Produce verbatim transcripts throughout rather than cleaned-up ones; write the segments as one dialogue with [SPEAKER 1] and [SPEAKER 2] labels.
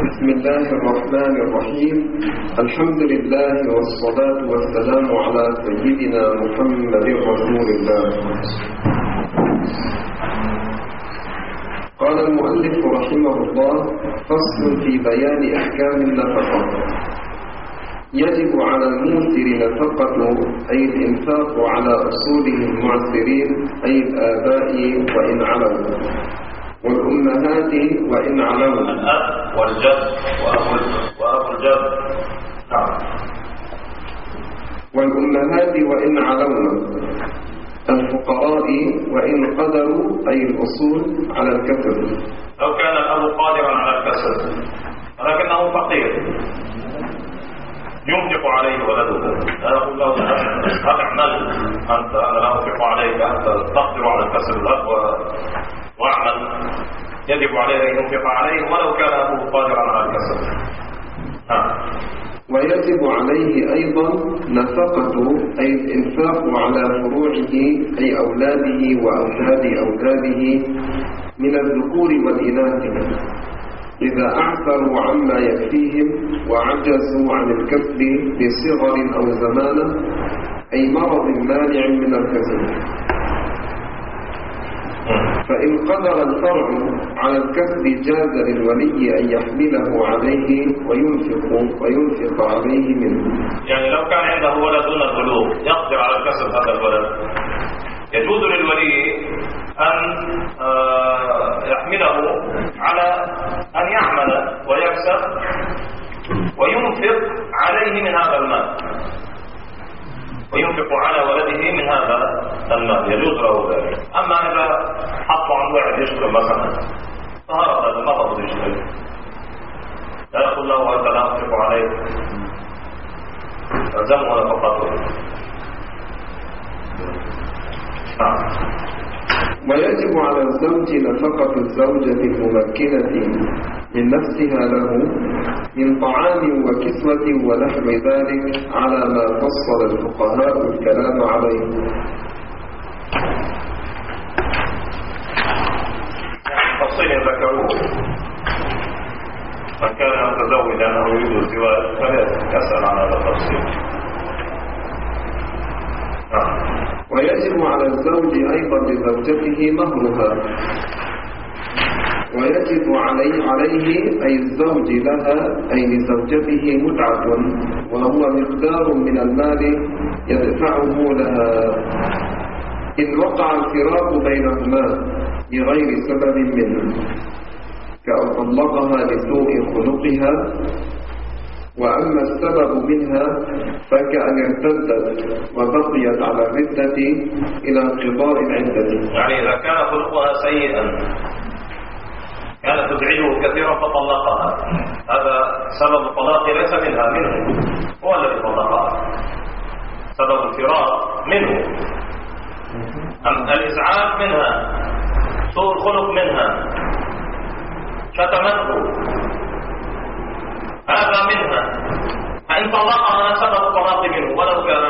[SPEAKER 1] بسم الله الرحمن الرحيم. الحمد لله والصلاة والسلام على سيدنا محمد رسول الله. قال المؤلف رحمه الله: فصل في بيان أحكام النفقة. يجب على الموسر نفقة أي الإنفاق على أصوله المعسرين أي الآباء وإن علوا، والأمهات وإن علوا،
[SPEAKER 2] الأب والجد وأبو وأبو الجد. نعم.
[SPEAKER 1] والأمهات وإن علونا، الفقراء وإن قدروا أي الأصول على الكسب.
[SPEAKER 2] لو كان الأب قادرا على الكسب ولكنه فقير ينفق عليه ولده، لا يقول له اعمل أنت، أنا لا أنفق عليك، أنت تقدر على الكسب الأب واعمل. يجب عليه أن ينفق عليه ولو كان أبوه قادرا على الكسب.
[SPEAKER 1] ويجب عليه أيضا نفقة أي الإنفاق على فروعه أي أولاده وأولاد أولاده من الذكور والإناث إذا أعثروا عما يكفيهم وعجزوا عن الكسب بصغر أو زمانة أي مرض مانع من الكسب. فإن قدر الفرع على الكسب جاز للولي أن يحمله عليه وينفق وينفق عليه منه.
[SPEAKER 2] يعني لو كان عنده ولد دون البلوغ يقدر على الكسب هذا الولد، يجوز للولي أن يحمله على أن يعمل ويكسب وينفق عليه من هذا المال، وينفق على ولده من هذا المال، يجوز له ذلك. أما إذا حطوا عن واحد يشتري مثلا فهذا هذا ما فضل يشتري، لا يقول له أنت لا أنفق عليك، تلزمه نفقته.
[SPEAKER 1] ويجب على الزوج نفقة الزوجة الممكنة من نفسها له من طعام وكسوة ونحو ذلك على ما فصل الفقهاء الكلام عليه.
[SPEAKER 2] تفصيل ذكروه، من كان متزوجا أو يريد الزواج فليسأل عن هذا التفصيل.
[SPEAKER 1] ويجب على الزوج أيضا لزوجته مهرها، ويجب عليه عليه أي الزوج لها أي لزوجته متعة، وهو مقدار من المال يدفعه لها إن وقع الفراق بينهما بغير سبب منه، كأن طلقها لسوء خلقها. وأما السبب منها فكأن ارتدت وبقيت على الردة إلى انقضاء العدة.
[SPEAKER 2] يعني إذا كان خلقها سيئا كانت تزعجه كثيرا فطلقها، هذا سبب الطلاق ليس منها، منه هو الذي طلقها، سبب الفراق منه. أم الإزعاج منها، سوء الخلق منها، شتمته، هذا منها. فإن طلقها سبب الطلاق منه ولو كان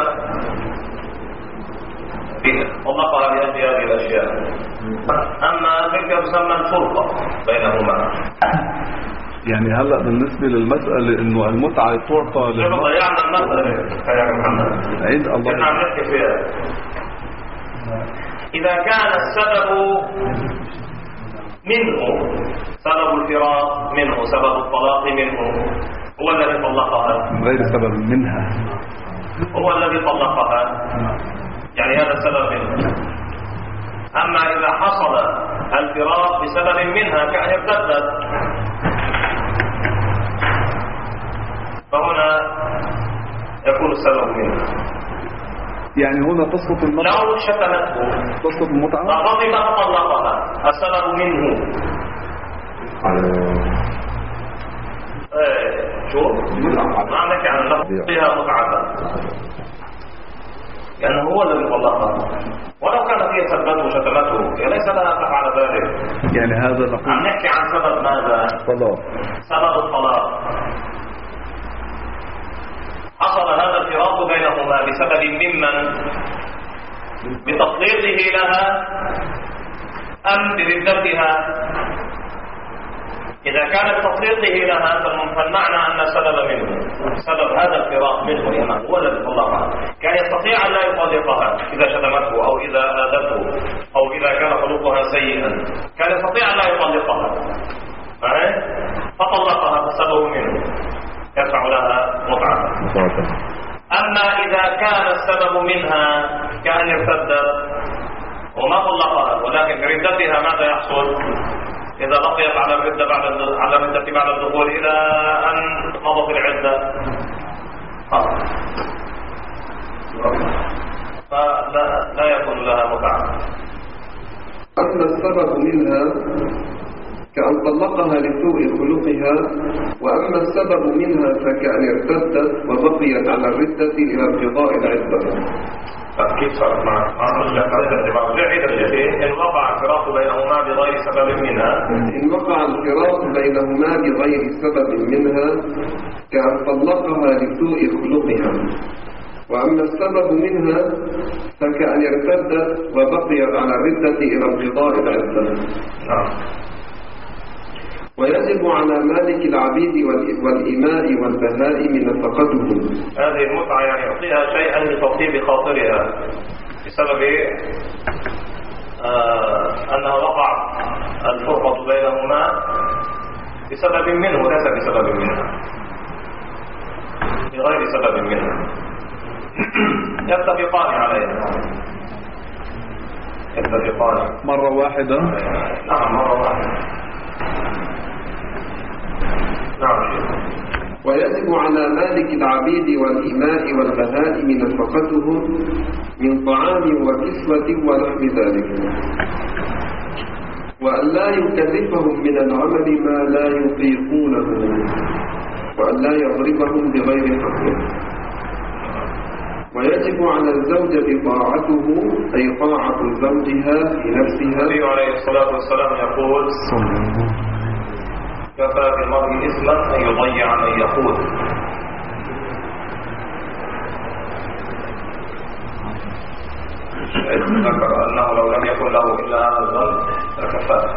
[SPEAKER 2] طلقها لأجل هذه الأشياء. أما تلك تسمى الفرقة بينهما.
[SPEAKER 3] يعني هلا بالنسبة للمسألة إنه المتعة تعطى
[SPEAKER 2] للمرأة، ضيعنا المسألة يا محمد
[SPEAKER 3] عيد الله
[SPEAKER 2] كنا عم نحكي فيها. إذا كان السبب منه، سبب الفراق منه، سبب الطلاق منه، هو الذي طلقها
[SPEAKER 3] غير سبب منها،
[SPEAKER 2] هو الذي طلقها، يعني هذا السبب منه. أما إذا حصل الفراق بسبب منها كأن ارتدت فهنا يكون السبب منه.
[SPEAKER 3] يعني هنا تسقط المتعة،
[SPEAKER 2] لو شتمته
[SPEAKER 3] تسقط المتعة
[SPEAKER 2] فغضب فطلقها، السبب منه. ايه شوف ما عندك عن اللفظ فيها متعة، لأنه هو الذي طلقها، ولو كانت هي سبته وشتمته ليس لها تفعل ذلك.
[SPEAKER 3] يعني هذا نقول
[SPEAKER 2] عم نحكي عن سبب ماذا؟
[SPEAKER 3] طلاق،
[SPEAKER 2] سبب الطلاق. حصل هذا الفراق بينهما بسبب ممن؟ بتطليقه لها أم بردتها إذا كان بتطليقه لها فالمعنى أن سبب منه سبب هذا الفراق منه يعني هو الذي طلقها. كان يستطيع أن لا يطلقها إذا شتمته أو إذا آذته أو إذا كان خلقها سيئا، كان يستطيع أن لا يطلقها فطلقها فالسبب منه يدفع لها متعة. أما إذا كان السبب منها كأن ارتدت وما طلقها ولكن بردتها ماذا يحصل؟ إذا بقيت على الردة بعد على الردة بعد الدخول إلى أن مضت العدة فلا لا يكون لها متعة.
[SPEAKER 1] أما السبب منها كأن طلقها لسوء خلقها، وأما السبب منها فكأن ارتدت وبقيت على الردة إلى انقضاء العدة.
[SPEAKER 2] كيف صارت معك؟ إن وقع الفراق بينهما بغير سبب منها
[SPEAKER 1] إن وقع الفراق بينهما بغير سبب منها كأن طلقها لسوء خلقها، وأما السبب منها فكأن ارتدت وبقيت على الردة إلى انقضاء العدة.
[SPEAKER 2] نعم.
[SPEAKER 1] ويجب على مالك العبيد والإماء والبهائم نفقتهم.
[SPEAKER 2] هذه المتعة يعني يعطيها شيئا لتطيب خاطرها بسبب آه أنها وقع الفرقة بينهما بسبب منه ليس بسبب منها، بغير سبب منها يتفقان عليها يتفقان
[SPEAKER 3] مرة واحدة.
[SPEAKER 2] نعم مرة واحدة. نعم.
[SPEAKER 1] ويجب على مالك العبيد والإماء والبهائم نفقتهم من طعام وكسوة ونحو ذلك، وأن لا يكلفهم من العمل ما لا يطيقونه، وأن لا يضربهم بغير حق. ويجب على الزوجة طاعته أي طاعة زوجها في نفسها.
[SPEAKER 2] النبي عليه الصلاة والسلام يقول كفى بالمرء إثما أن يضيع من يقول. ذكر أنه لو لم يكن له إلا هذا الذنب لكفاه.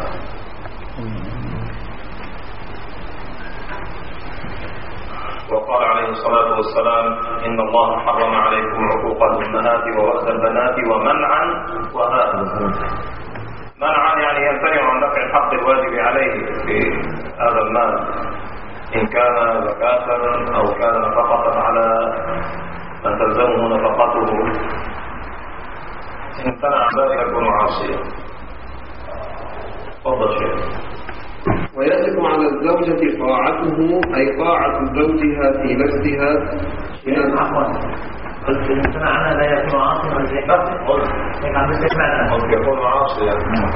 [SPEAKER 2] وقال عليه الصلاة والسلام إن الله حرم عليكم عقوق الأمهات ووأد البنات ومنعا وهذا. منعا يعني يمتنع عن دفع الحق الواجب عليه في هذا المال إن كان زكاة أو كان نفقة على من تلزمه نفقته. إن امتنع ذلك يكون عاصيا. تفضل شيخ.
[SPEAKER 1] ويجب على الزوجة طاعته أي طاعة زوجها في نفسها من
[SPEAKER 4] عفوا قلت إن امتنع عنها لا يكون عاصيا ولا زي قلت هيك عم بتسمعنا
[SPEAKER 2] قلت يكون عاصيا.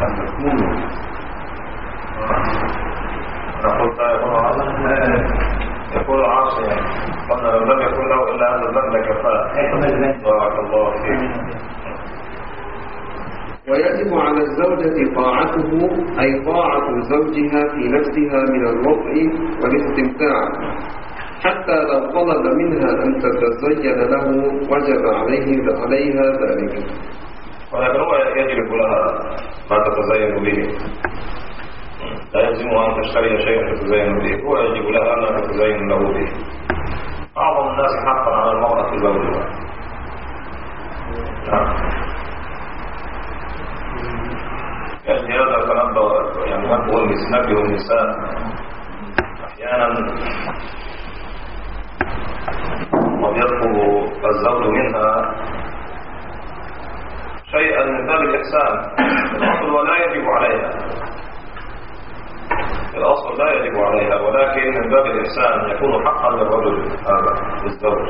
[SPEAKER 2] أنا قلت لا يكون عاصيا يكون عاصيا قلنا لو لم يكن له إلا هذا الذنب لكفاه. بارك الله فيك.
[SPEAKER 1] ويجب على الزوجة طاعته أي طاعة زوجها في نفسها من الوطء والاستمتاع، حتى لو طلب منها أن تتزين له وجب عليه عليها ذلك.
[SPEAKER 2] ولكن هو يجب لها ما تتزين به، لا يلزمها أن تشتري شيئا تتزين به، هو يجب لها أن تتزين له به. أعظم الناس حقا على المرأة زوجها. يعني هذا تنبه يعني نبه النساء أحيانا قد يطلب الزوج منها شيئا من باب الإحسان الأصل ولا يجب عليها الأصل لا يجب عليها ولكن من باب الإحسان يكون حقا للرجل هذا للزوج.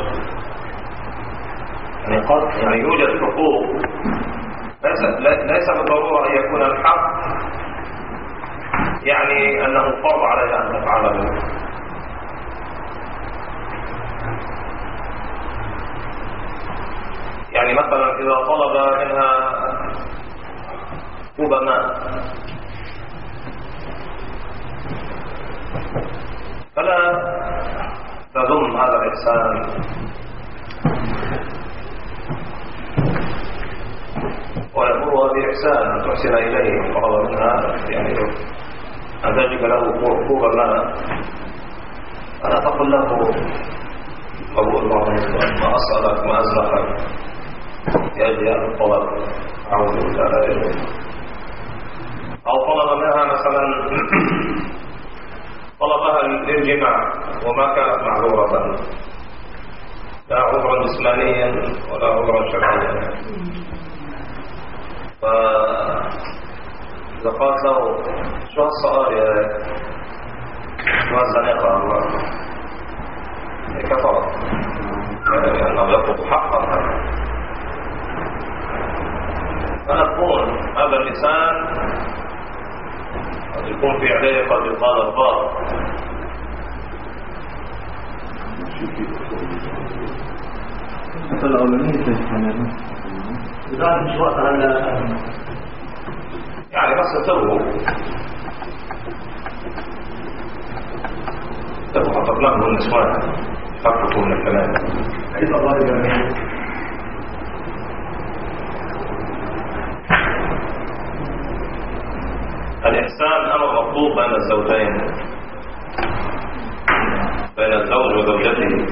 [SPEAKER 2] يعني قد يعني يوجد حقوق ليس ليس بالضرورة أن يكون الحق يعني أنه فرض عليها أن تفعله. يعني مثلا إذا طلب منها كوب ماء فلا تذم هذا الإحسان ويأمرها بإحسان أن تحسن إليه وطلب منها يعني أن تجد له كوبا ماء ألا تقل له قبول الله ما أسألك ما أزلحك يأتي هذا الطلب أعوذ بالله لا يجوز. أو طلب منها مثلا طلبها للجماع وما كانت معذورة لا عذرا جسمانيا ولا عذرا شرعيا، فإذا قالت له شو هالصقار يا شو هالزنقة الله كفرت لأنه يطلب حقا. فنقول هذا اللسان قد يكون في عليه قد يقال الباطل. يعني بس تروه تروه حطت له النسوان حققوا من الكلام. الإحسان أمر مطلوب بين الزوجين، بين الزوج وزوجته.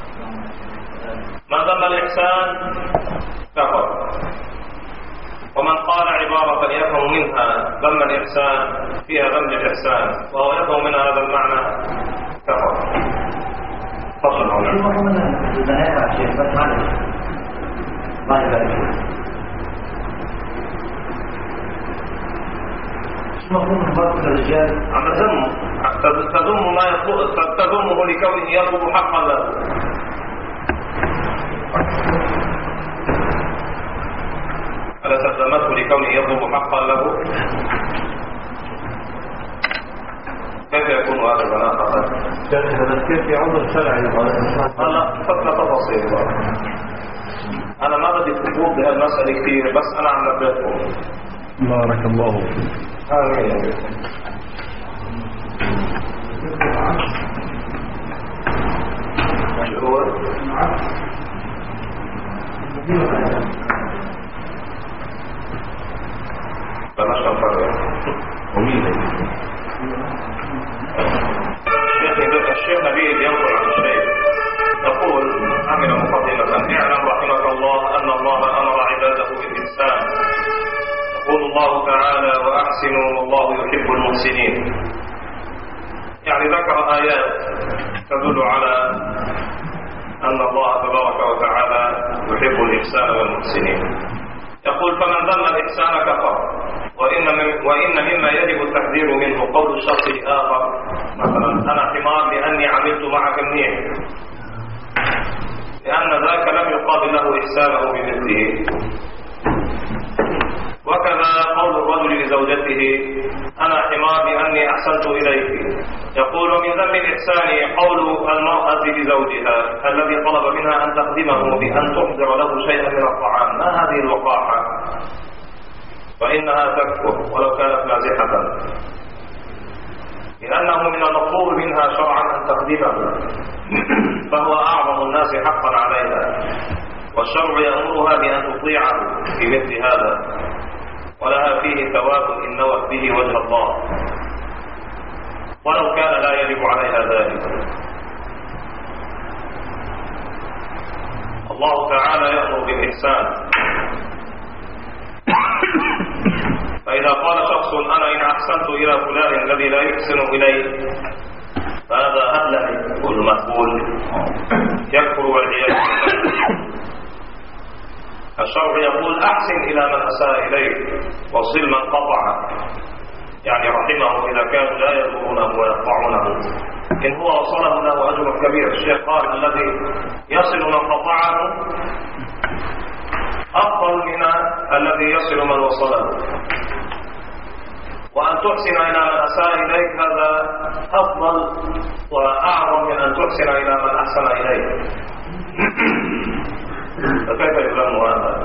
[SPEAKER 2] من ذم الإحسان كفر، ومن قال عبارة يفهم منها ذم الإحسان فيها ذم الإحسان وهو يفهم منها هذا المعنى كفر. فضل
[SPEAKER 4] مفهوم فرق الرجال
[SPEAKER 2] عم تذم تذم ما يطلب تذمه لكونه يطلب حقا له. ألا تذمته لكونه يطلب حقا له؟ كيف يكون هذا بناء؟
[SPEAKER 4] كيف في عذر شرعي؟
[SPEAKER 2] هلا فتنا تفاصيل بقى. أنا ما بدي تفوت بهالمسألة كثير بس أنا عم نبهكم.
[SPEAKER 3] بارك الله فيك.
[SPEAKER 2] آمين. شو هو؟ بلاش نفرق. ومين الشيخ نبيل ينقل عن الشيخ يقول عمل مقدمة: اعلم رحمك الله أن الله أمر عباده بالإحسان. يقول الله تعالى: وأحسنوا والله يحب المحسنين. يعني ذكر آيات تدل على أن الله تبارك وتعالى يحب الإحسان والمحسنين. يقول: فمن ذم الإحسان كفر. وإن, من وإن مما يجب التحذير منه قول الشخص الآخر مثلا: أنا حمار لأني عملت معك منيح، لأن ذاك لم يقابل له إحسانه بمثله. وكذا قول الرجل لزوجته: أنا حمار لأني أحسنت إليك. يقول: ومن ذم الإحسان قول المرأة لزوجها الذي طلب منها أن تخدمه بأن تحضر له شيئا من الطعام: ما هذه الوقاحة؟ فإنها تكفر ولو كانت مازحة، لأنه من المطلوب منها شرعا أن تخدمه، فهو أعظم الناس حقا عليها، والشرع يأمرها بأن تطيعه في مثل هذا، ولها فيه ثواب إن نوت به وجه الله، ولو كان لا يجب عليها ذلك. الله تعالى يأمر بالإحسان، فإذا قال شخص: أنا إن أحسنت إلى فلان الذي لا يحسن إلي فهذا أهلك والمقبول يكفر والعياذ بالله. الشرع يقول: أحسن إلى من أساء إليك وصل من قطعك، يعني رحمه إذا كانوا لا يضرونه ويقطعونه، إن هو وصله له أجر كبير. الشيخ قال: الذي يصل من قطعه أفضل من الذي يصل من وصله، وأن تحسن إلى من أساء إليك هذا أفضل وأعظم من أن تحسن إلى من أحسن إليك. فكيف يفهم هذا؟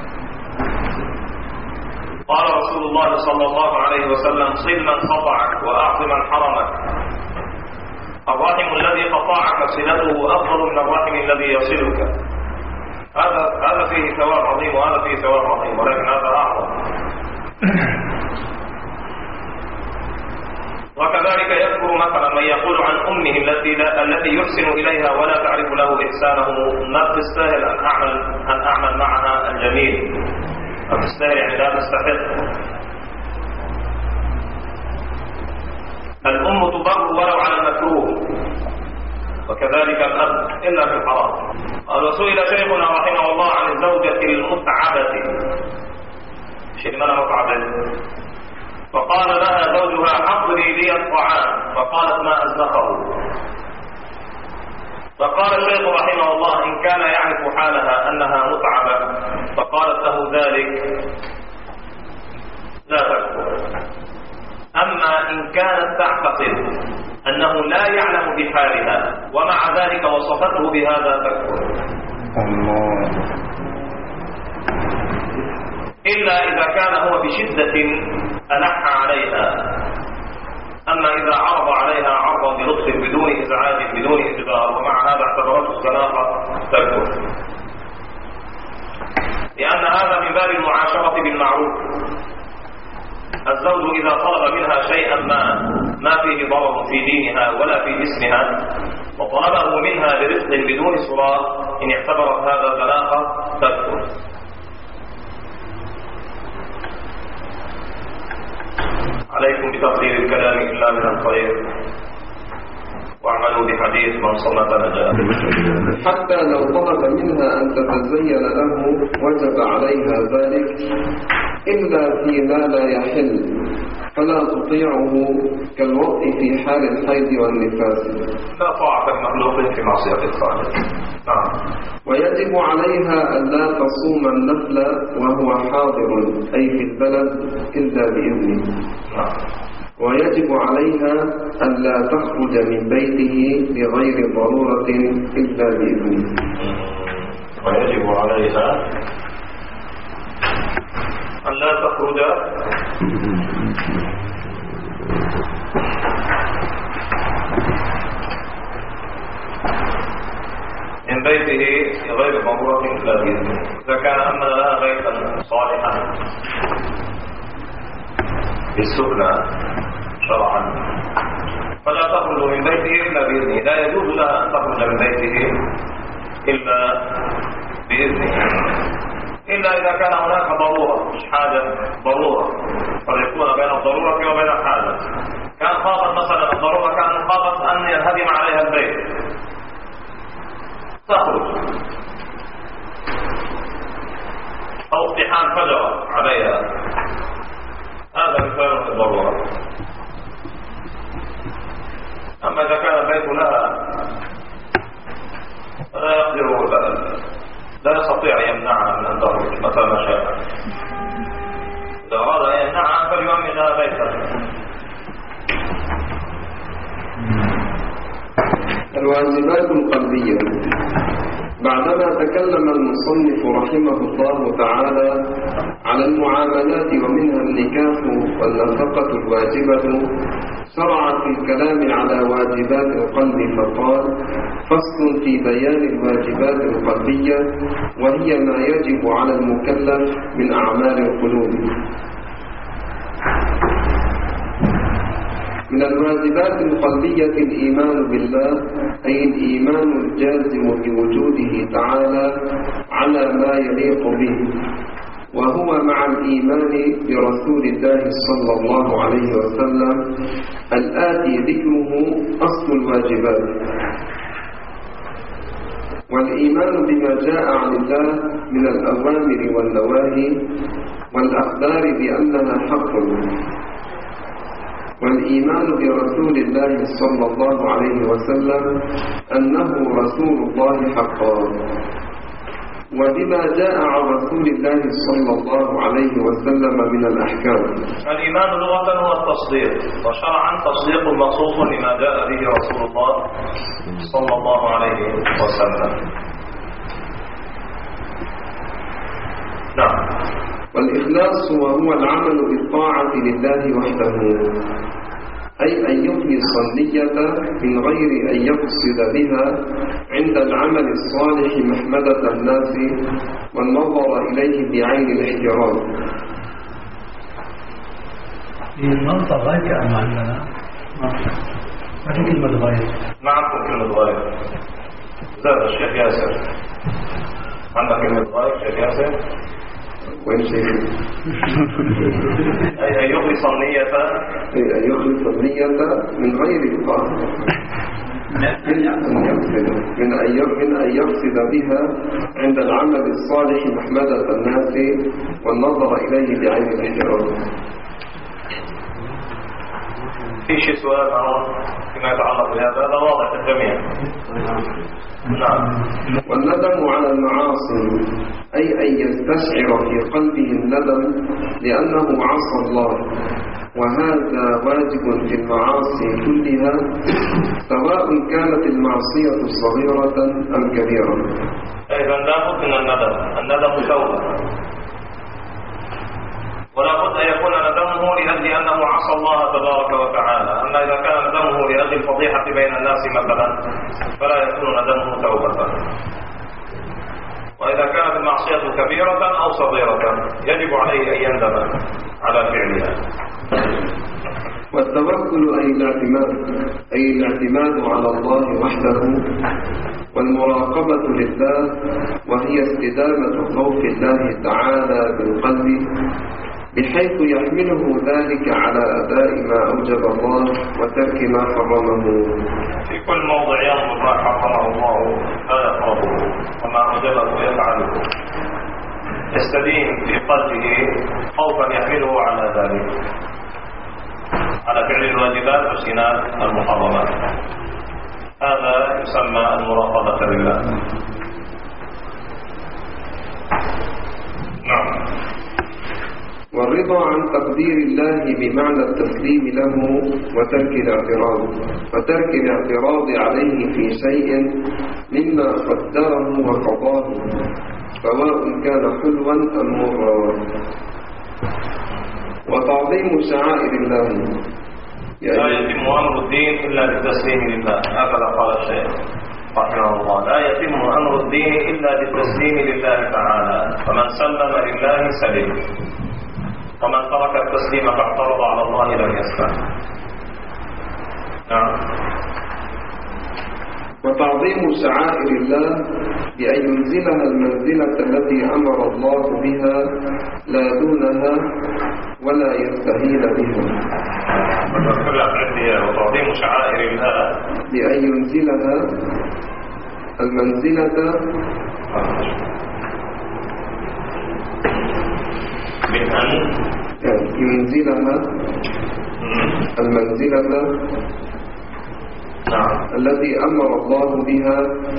[SPEAKER 2] قال رسول الله صلى الله عليه وسلم: صل من قطعك وأعط من حرمك. الرحم الذي قطعك صلته أفضل من الرحم الذي يصلك. هذا هذا فيه ثواب عظيم وهذا فيه ثواب عظيم، ولكن هذا أعظم. وكذلك يذكر مثلا من يقول عن أمه التي لا التي يحسن إليها ولا تعرف له إحسانه ما تستاهل أن أعمل أن أعمل معها الجميل، ما تستاهل يعني لا تستحق. الأم تبر ولو على المكروه، وكذلك الأب إلا في الحرام. قال سئل شيخنا رحمه الله عن الزوجة المتعبة، شيء من متعبة، فقال لها زوجها حضري لي الطعام، فقالت ما أزنقه. فقال الشيخ رحمه الله إن كان يعرف حالها أنها متعبة فقالت له ذلك لا تكفر. أما إن كانت تعتقد أنه لا يعلم بحالها ومع ذلك وصفته بهذا تكفر، إلا إذا كان هو بشدة ألح عليها. أما إذا عرض عليها عرضا بلطف بدون إزعاج بدون إجبار ومع هذا اعتبرته الصلاة تكفر، لأن هذا من باب المعاشرة بالمعروف. الزوج إذا طلب منها شيئا ما ما فيه ضرر في دينها ولا في جسمها وطلبه منها برفق بدون صراخ إن اعتبرت هذا طلاقا تكفر. عليكم بتقدير الكلام إلا من الخير واعملوا بحديث من صمت نجاة.
[SPEAKER 1] حتى لو طلب منها أن تتزين له وجب عليها ذلك إلا فيما لا يحل، فلا تطيعه كالوطء في حال الحيض والنفاس.
[SPEAKER 2] لا طاعة المخلوق في معصية الخالق. نعم.
[SPEAKER 1] ويجب عليها أن لا تصوم النفل وهو حاضر أي في البلد إلا بإذنه.
[SPEAKER 2] نعم.
[SPEAKER 1] ويجب عليها أن لا تخرج من بيته بغير ضرورة إلا بإذنه.
[SPEAKER 2] ويجب عليها أن لا تخرج من بيته غير ضرورة إلا بإذنه. إذا كان أمن لها بيتا صالحا بالسكنى شرعا فلا تخرج من بيته إلا بإذنه. لا يجوز لها أن تخرج من بيته إلا بإذنه، إلا إذا كان هناك ضرورة، مش حاجة ضرورة، فيكون بين الضرورة وبين الحاجة. كان خافت مثلا الضرورة كان خافت أن ينهدم عليها البيت تخرج، أو اقتحام فجر عليها، هذا مثال من الضرورة. أما إذا كان البيت لها فلا يقدر لا يستطيع أن يمنعها من أن تخرج متى ما شاء. إذا أراد أن يمنعها فليؤمن لها بيتا.
[SPEAKER 1] الواجبات القلبية. بعدما تكلم المصنف رحمه الله تعالى على المعاملات ومنها النكاح والنفقة الواجبة، شرع في الكلام على واجبات القلب فقال: فصل في بيان الواجبات القلبية، وهي ما يجب على المكلف من أعمال القلوب. من الواجبات القلبية الإيمان بالله، أي الإيمان الجازم بوجوده تعالى على ما يليق به، وهو مع الإيمان برسول الله صلى الله عليه وسلم الآتي ذكره أصل الواجبات. والإيمان بما جاء عن الله من الأوامر والنواهي والأخبار بأنها حق، والإيمان برسول الله صلى الله عليه وسلم أنه رسول الله حقا، وبما جاء عن رسول الله صلى الله عليه وسلم من الأحكام.
[SPEAKER 2] الإيمان لغة هو التصديق، وشرعا تصديق مخصوص لما جاء به رسول الله صلى الله عليه وسلم. نعم.
[SPEAKER 1] والإخلاص وهو العمل بالطاعة لله وحده، أي أن يخلص النية من غير أن يقصد بها عند العمل الصالح محمدة الناس والنظر إليه بعين الاحترام.
[SPEAKER 5] النقطة غاية أم عندنا؟ ما في كلمة غاية.
[SPEAKER 2] ما عندكم كلمة غاية. زاد الشيخ ياسر. عندك كلمة غاية شيخ ياسر؟
[SPEAKER 1] وين شيخ؟
[SPEAKER 2] أي أن يخلص النية
[SPEAKER 1] أن يخلص النية من غير إطلاق، من أن يقصد من أن من أن يقصد بها عند العمل الصالح محمدة الناس والنظر إليه بعين الاحترام.
[SPEAKER 2] في شيء سؤال فيما يتعلق بهذا؟ هذا واضح للجميع. نعم.
[SPEAKER 1] والندم على المعاصي أي أن يستشعر في قلبه الندم لأنه عصى الله، وهذا واجب في المعاصي كلها سواء كانت المعصية صغيرة أم كبيرة.
[SPEAKER 2] إذا لا بد من الندم. الندم توبة، ولا بد أن يكون ندمه لأجل أنه عصى الله تبارك وتعالى. أما إذا كان ندمه لأجل الفضيحة بين الناس مثلا فلا يكون ندمه توبة. وإذا كانت المعصية كبيرة أو صغيرة يجب عليه أن يندم على فعلها.
[SPEAKER 1] والتوكل أي الاعتماد أي الاعتماد على الله وحده، والمراقبة لله وهي استدامة خوف الله تعالى بالقلب بحيث يحمله ذلك على أداء ما أوجب الله وترك ما حرمه.
[SPEAKER 2] في كل موضع ينظر ما حرمه الله لا يقربه، وما أوجبه يفعله، يستدين في قلبه خوفا يحمله على ذلك، على فعل الواجبات واجتناب المحرمات. هذا يسمى المراقبة لله. نعم.
[SPEAKER 1] والرضا عن تقدير الله بمعنى التسليم له وترك الاعتراض وترك الاعتراض عليه في شيء مما قدره وقضاه سواء كان حلوا أم مرا. وتعظيم شعائر الله
[SPEAKER 2] لا يتم أمر الدين إلا بالتسليم لله. هكذا قال الشيخ رحمه الله. لا يتم أمر الدين إلا بالتسليم لله تعالى، فمن سلم لله سلم، ومن ترك التسليم فاعترض على الله لم يسلم. نعم.
[SPEAKER 1] وتعظيم شعائر الله بأن ينزلها المنزلة التي أمر الله بها لا دونها ولا يستهين بها.
[SPEAKER 2] وتعظيم شعائر الله
[SPEAKER 1] بأن ينزلها المنزلة
[SPEAKER 2] من أن
[SPEAKER 1] ينزلها المنزلة
[SPEAKER 2] نعم.
[SPEAKER 1] التي أمر الله بها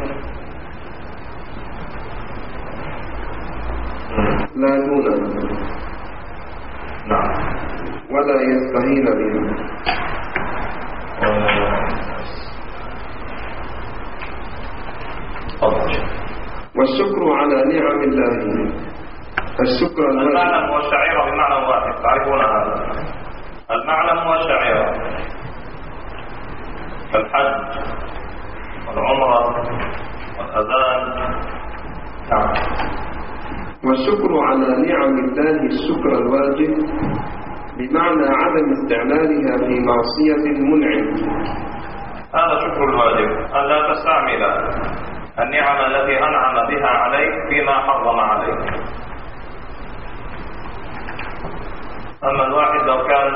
[SPEAKER 1] لا دونها
[SPEAKER 2] نعم.
[SPEAKER 1] ولا يستهين بها. والشكر على نعم الله. الشكر
[SPEAKER 2] المعلم والشعيرة بمعنى واحد، تعرفون هذا. المعلم والشعيرة كالحج والعمرة والأذان. نعم.
[SPEAKER 1] والشكر على نعم الله الشكر الواجب بمعنى عدم استعمالها في معصية المنعم.
[SPEAKER 2] هذا شكر الواجب، أن لا تستعمل النعم التي أنعم بها عليك فيما حرم عليك. أما الواحد لو كان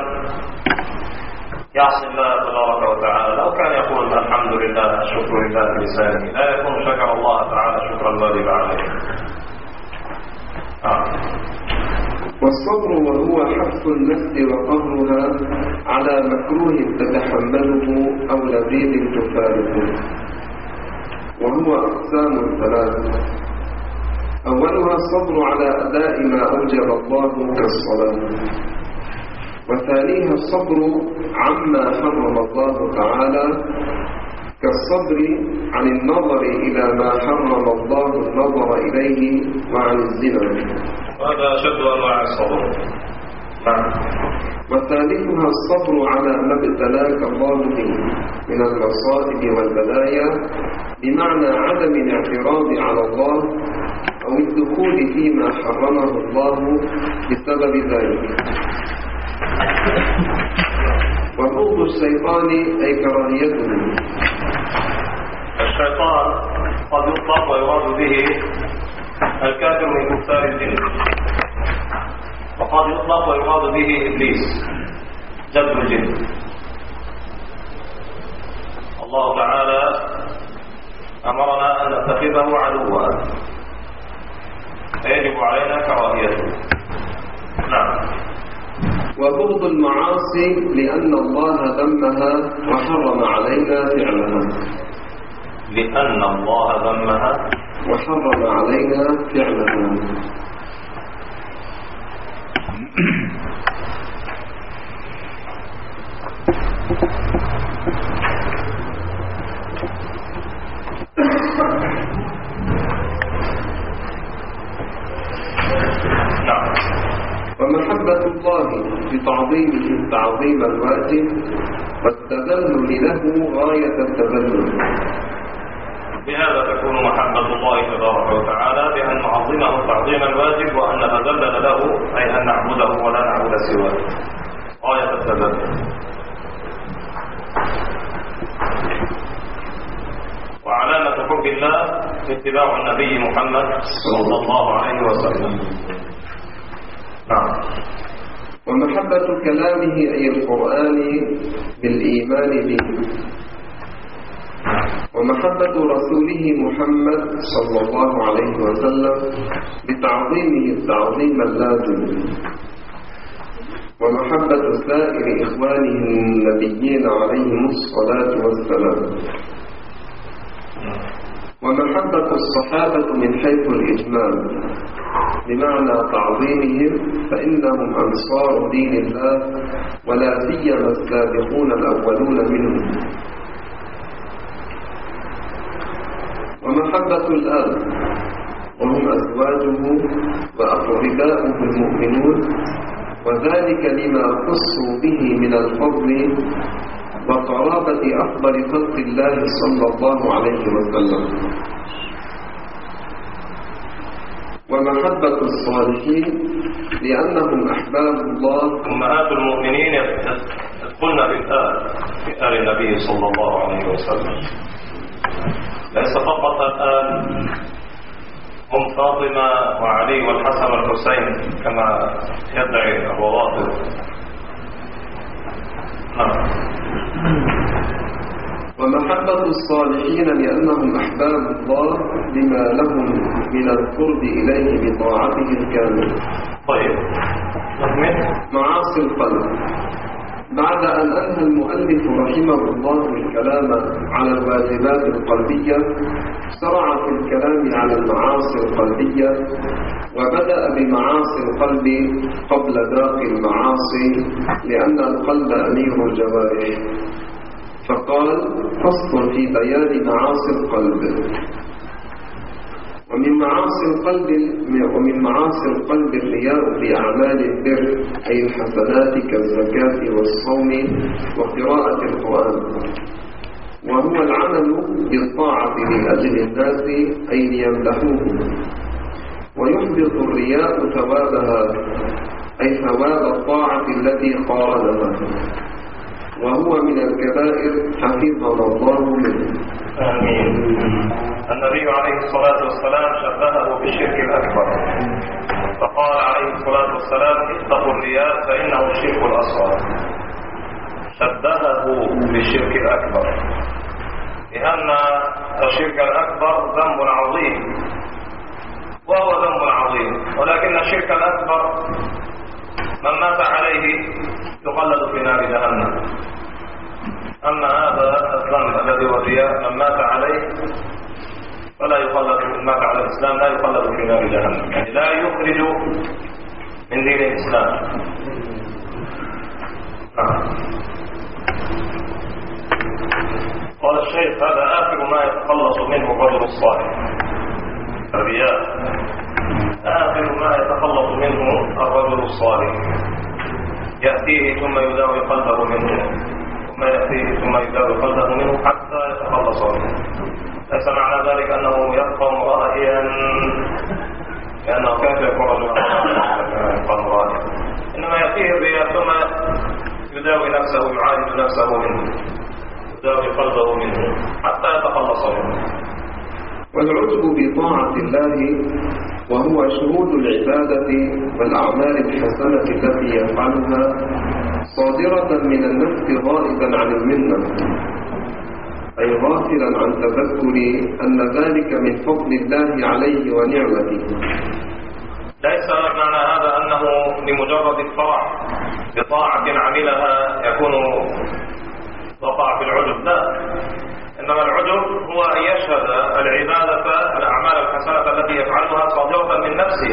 [SPEAKER 2] يعصي الله تبارك وتعالى، لو كان يقول الحمد لله الشكر لله بلسانه، لا يكون شكر الله تعالى شكر الواجب عليه. آه.
[SPEAKER 1] والصبر وهو حبس النفس وقهرها على مكروه تتحمله أو لذيذ تفارقه، وهو أقسام ثلاث. أولها الصبر على أداء ما أوجب الله كالصلاة، وثانيها الصبر عما حرم الله تعالى كالصبر عن النظر إلى ما حرم الله النظر إليه وعن الزنا،
[SPEAKER 2] وهذا أشد أنواع الصبر.
[SPEAKER 1] وثالثها الصبر على ما ابتلاك الله به من المصائب والبلايا بمعنى عدم الاعتراض على الله أو الدخول فيما حرمه الله بسبب ذلك. وبغض الشيطان أي كراهيته.
[SPEAKER 2] الشيطان قد يطلق ويراد به الكافر من كفار الجن، وقد يطلق ويراد به إبليس جد الجن. الله تعالى أمرنا أن نتخذه عدوا، فيجب علينا كراهيته. نعم.
[SPEAKER 1] وبغض المعاصي لأن الله ذمها وحرم علينا فعلها.
[SPEAKER 2] لأن الله ذمها
[SPEAKER 1] وحرم علينا فعلها.
[SPEAKER 2] نعم.
[SPEAKER 1] ومحبة الله بتعظيمه التعظيم الواجب والتذلل له غاية التذلل.
[SPEAKER 2] بهذا تكون محبة الله تبارك وتعالى بأن نعظمه التعظيم الواجب وأن نتذلل له، أي أن نعبده ولا نعبد سواه، غاية التذلل. وعلامة حب الله اتباع النبي محمد صلى الله عليه وسلم. نعم.
[SPEAKER 1] ومحبة كلامه أي القرآن بالإيمان به. ومحبة رسوله محمد صلى الله عليه وسلم بتعظيمه التعظيم اللازم. ومحبة سائر إخوانه النبيين عليهم الصلاة والسلام. ومحبة الصحابة من حيث الإجمال بمعنى تعظيمهم، فإنهم أنصار دين الله ولا سيما السابقون الأولون منهم. ومحبة الآل وهم أزواجه وأقرباؤه المؤمنون، وذلك لما خصوا به من الفضل وقرابة أفضل خلق الله صلى الله عليه وسلم. ومحبة الصالحين لأنهم أحباب الله.
[SPEAKER 2] أمهات المؤمنين يدخلن بالآل في آل النبي صلى الله عليه وسلم، ليس فقط الآل هم فاطمة وعلي والحسن والحسين كما يدعي الروافض. نعم.
[SPEAKER 1] ومحبة الصالحين لأنهم أحباب الله لما لهم من القرب إليه بطاعته الكاملة.
[SPEAKER 2] طيب. نكمل.
[SPEAKER 1] معاصي القلب. بعد أن أنهى المؤلف رحمه الله الكلام على الواجبات القلبية، شرع في الكلام على المعاصي القلبية، وبدأ بمعاصي القلب قبل باقي المعاصي لأن القلب أمير الجوارح، فقال: فصل في بيان معاصي القلب. ومن معاصي القلب ومن معاصي القلب الرياء بأعمال البر أي الحسنات كالزكاة والصوم وقراءة القرآن، وهو العمل بالطاعة لأجل الناس أي ليمدحوه. ويحبط الرياء ثوابها أي ثواب الطاعة التي قارنها، وهو من الكبائر حفظنا الله منه.
[SPEAKER 2] آمين. النبي عليه الصلاة والسلام شبهه بالشرك الأكبر، فقال عليه الصلاة والسلام: اتقوا الرياء فإنه الشرك الأصغر. شبهه بالشرك الأكبر لأن الشرك الأكبر ذنب عظيم، وهو ذنب عظيم، ولكن الشرك الأكبر من مات عليه يخلد في نار جهنم. أما هذا الذنب الذي هو الرياء من مات عليه فلا يخلد، من مات على الإسلام لا يخلد في نار جهنم، يعني لا يخرج من دين الإسلام. آه. قال الشيخ: هذا آخر ما يتخلص منه الرجل الصالح، الرياء آخر ما يتخلص منه الرجل الصالح، يأتيه ثم يداوي قلبه منه، ثم يأتيه ثم يداوي قلبه منه حتى يتخلص منه. ليس معنى ذلك أنه يبقى مرائيا، لأنه كيف يكون رجلا يبقى مرائيا، إنما يأتيه الرياء ثم يداوي نفسه يعالج نفسه منه، يداوي قلبه منه حتى يتخلص منه.
[SPEAKER 1] والعجب بطاعة الله وهو شهود العبادة والأعمال الحسنة التي يفعلها صادرة من النفس غائبا عن المنة، أي غافلا عن تذكر أن ذلك من فضل الله عليه ونعمته.
[SPEAKER 2] ليس معنى هذا أنه لمجرد الفرح بطاعة عملها يكون وقع في العجب، لا، إنما العجب هو أن يشهد العبادة الأعمال الحسنة التي يفعلها صادرة من نفسه،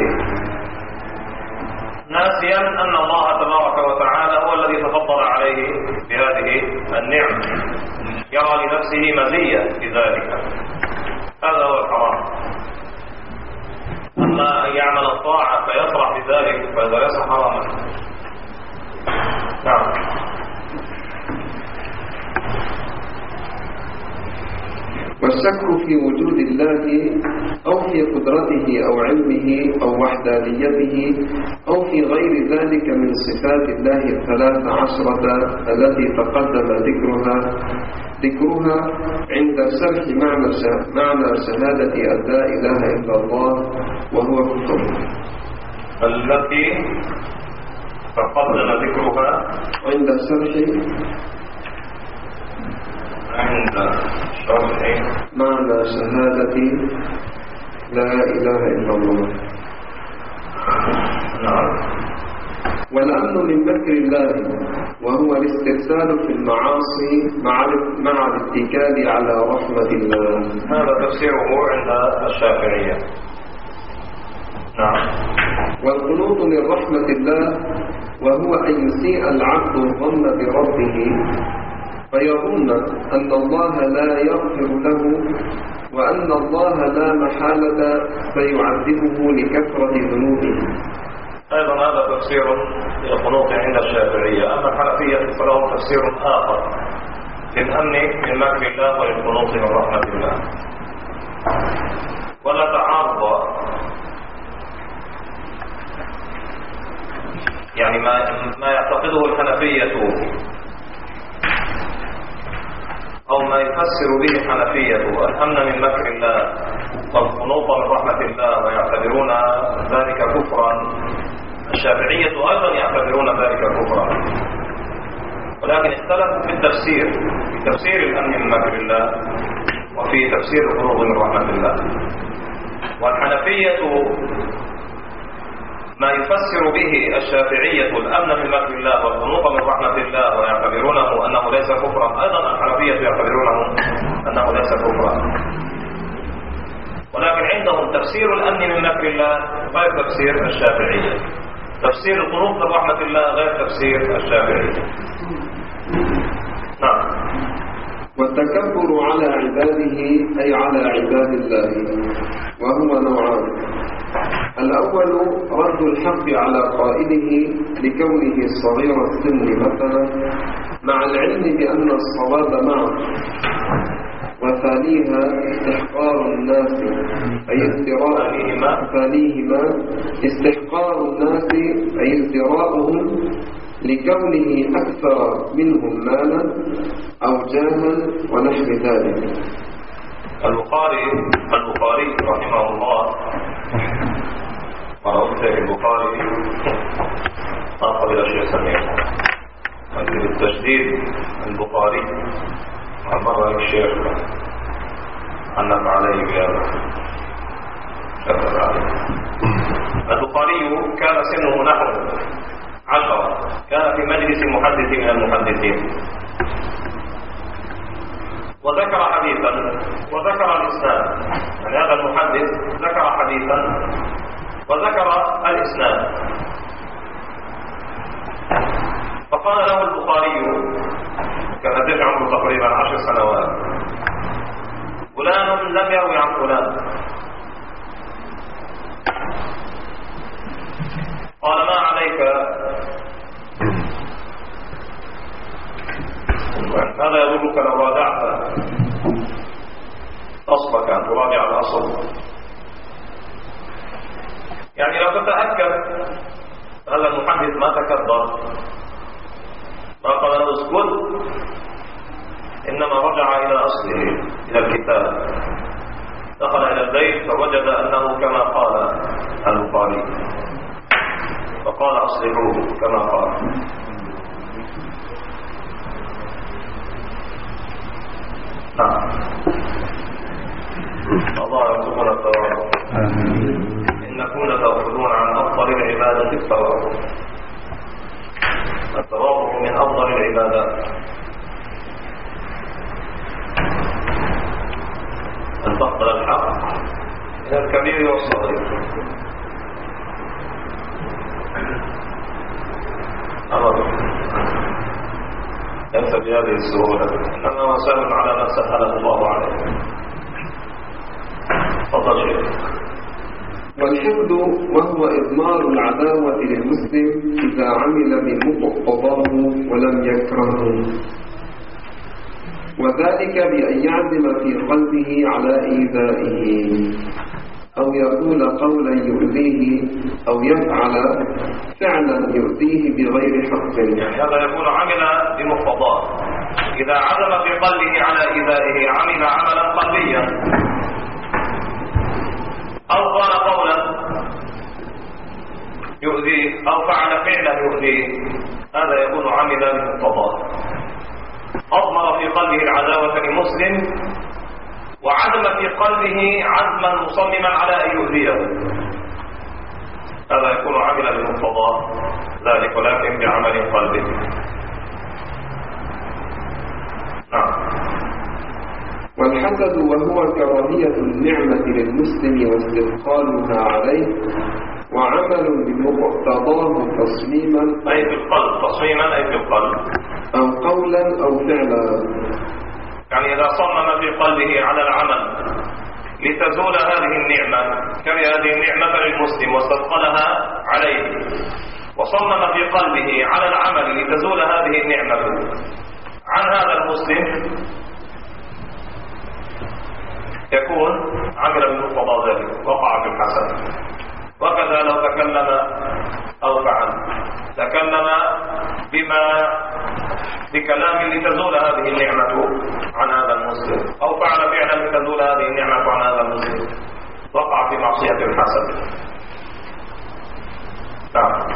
[SPEAKER 2] ناسيا أن الله تبارك وتعالى هو الذي تفضل عليه بهذه النعمة، يرى لنفسه مزية في ذلك. هذا هو الحرام. أما أن يعمل الطاعة فيفرح بذلك فهذا ليس حراما. نعم.
[SPEAKER 1] والشك في وجود الله أو في قدرته أو علمه أو وحدانيته أو في غير ذلك من صفات الله الثلاث عشرة التي تقدم ذكرها ذكرها عند شرح معنى معنى شهادة أن لا إله إلا الله وهو كفر.
[SPEAKER 2] التي تقدم ذكرها
[SPEAKER 1] عند شرح
[SPEAKER 2] عند شرح
[SPEAKER 1] معنى شهادة لا إله إلا الله.
[SPEAKER 2] نعم.
[SPEAKER 1] والأمن من مكر الله وهو الاسترسال في المعاصي مع مع الاتكال على رحمة الله.
[SPEAKER 2] هذا تفسيره عند الشافعية. نعم.
[SPEAKER 1] والقنوط من رحمة الله وهو أن يسيء العبد الظن بربه فيظن أن الله لا يغفر له وأن الله لا محالة سيعذبه لكثرة ذنوبه.
[SPEAKER 2] أيضا هذا تفسير للقنوط عند الشافعية. أما الحنفية فلهم تفسير آخر للأمن من مكر الله وللقنوط من رحمة الله. ولا تعارض، يعني ما ما يعتقده الحنفية أو ما يفسر به الحنفية الأمن من مكر الله والقنوط من رحمة الله ويعتبرون ذلك كفرا، الشافعية أيضا يعتبرون ذلك كفرا، ولكن اختلفوا في التفسير، في تفسير الأمن من مكر الله وفي تفسير القنوط من رحمة الله. والحنفية ما يفسر به الشافعية الأمن من مكر الله والقنوط من رحمة الله ويعتبرونه أنه ليس كفرا، أيضا الحنفية يعتبرونه أنه ليس كفرا، ولكن عندهم تفسير الأمن من مكر الله غير تفسير الشافعية، تفسير القنوط من رحمة الله غير تفسير الشافعية. نعم.
[SPEAKER 1] والتكبر على عباده أي على عباد الله وهو نوعان. الأول رد الحق على قائله لكونه صغير السن مثلا مع العلم بأن الصواب معه، وثانيها استحقار الناس أي ازدراء ثانيهما استحقار الناس أي ازدراءهم لكونه أكثر منهم مالا أو جاها ونحو ذلك.
[SPEAKER 2] البخاري البخاري رحمه الله قال البخاري أخذ إلى شيء سميع بالتشديد البخاري أمر الشيخ أنف عليه بهذا شكر عليه. البخاري كان سنه نحو عشرة، كان في مجلس محدث من المحدثين وذكر حديثا وذكر الإسناد، يعني هذا المحدث ذكر حديثا وذكر الإسناد، فقال له البخاري كان لديه عمره تقريبا عشر سنوات فلان لم يروي عن فلان، قال ما عليك هذا يضرك لو راجعت أصلك أن تراجع الأصل، يعني لو تتأكد هذا المحدث ما تكبر ما قال له اسكت، إنما رجع إلى أصله، إلى الكتاب. دخل إلى البيت فوجد أنه كما قال البخاري، فقال أصلحوه كما قال. نعم. الله يرزقنا التواضع، إنكم لتأخذون عن أفضل العبادة التواضع. التواضع من أفضل العبادات، أن تقبل الحق من الكبير والصغير. أمر ليس بهذه السهولة، إنما هو سهل على من سهله الله عليه. تفضل شيخ.
[SPEAKER 1] والحقد وهو إضمار العداوة للمسلم إذا عمل بمقتضاه ولم يكرهه، وذلك بأن يعزم في قلبه على إيذائه، أو يقول قولا يؤذيه، أو يفعل فعلا يؤذيه بغير حق.
[SPEAKER 2] يعني هذا يكون عمل بمقتضاه. إذا عزم في قلبه على إيذائه عمل عملا قلبيا، أو قال قولا يؤذيه، أو فعل فعلا يؤذيه، هذا يكون عمل بمقتضاه. أضمر في قلبه العداوة للمسلم، وعزم في قلبه عزما مصمما على أن يؤذيه، هذا يكون عمل بمقتضاه ذلك، ولكن بعمل قلبي. نعم.
[SPEAKER 1] والحسد وهو كراهية النعمة للمسلم واستثقالها عليه، وعمل بمقتضاه تصميما
[SPEAKER 2] أي في القلب، تصميما أي في القلب،
[SPEAKER 1] أو قولا أو فعلا.
[SPEAKER 2] يعني إذا صمم في قلبه على العمل لتزول هذه النعمة، كره هذه النعمة للمسلم واستثقلها عليه، وصمم في قلبه على العمل لتزول هذه النعمة عن هذا المسلم، يكون عمل بمقتضى ذلك، وقع في الحسد. وكذا لو تكلم أو فعل، تكلم بما بكلام لتزول هذه النعمة عن هذا المسلم، أو فعل فعلا لتزول هذه النعمة عن هذا المسلم، وقع في معصية الحسد. نعم.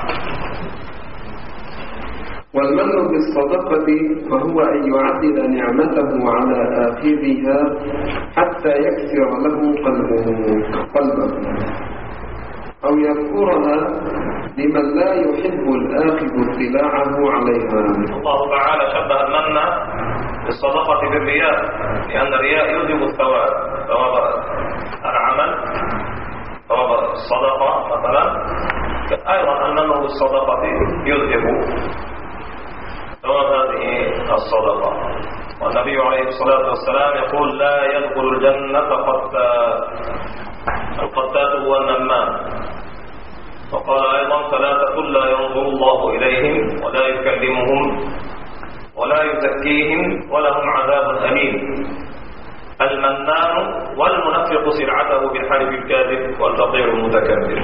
[SPEAKER 1] والمن بالصدقة وهو أن يعدل نعمته على آخذها حتى يكسر له قلبه قلبه، أو يذكرها لمن لا يحب الآخذ اطلاعه عليها.
[SPEAKER 2] الله تعالى شبه المن بالصدقة بالرياء، لأن الرياء يذهب الثواب، ثواب العمل، ثواب الصدقة مثلا. أيضا المن بالصدقة يذهب ثواب هذه الصدقة. والنبي عليه الصلاة والسلام يقول: لا يدخل الجنة قتات. القتات هو النمام. وقال أيضا: ثلاثة لا ينظر الله إليهم ولا يكلمهم ولا يزكيهم ولهم عذاب أليم: المنان والمنفق سلعته بالحلف الكاذب والفقير المتكبر.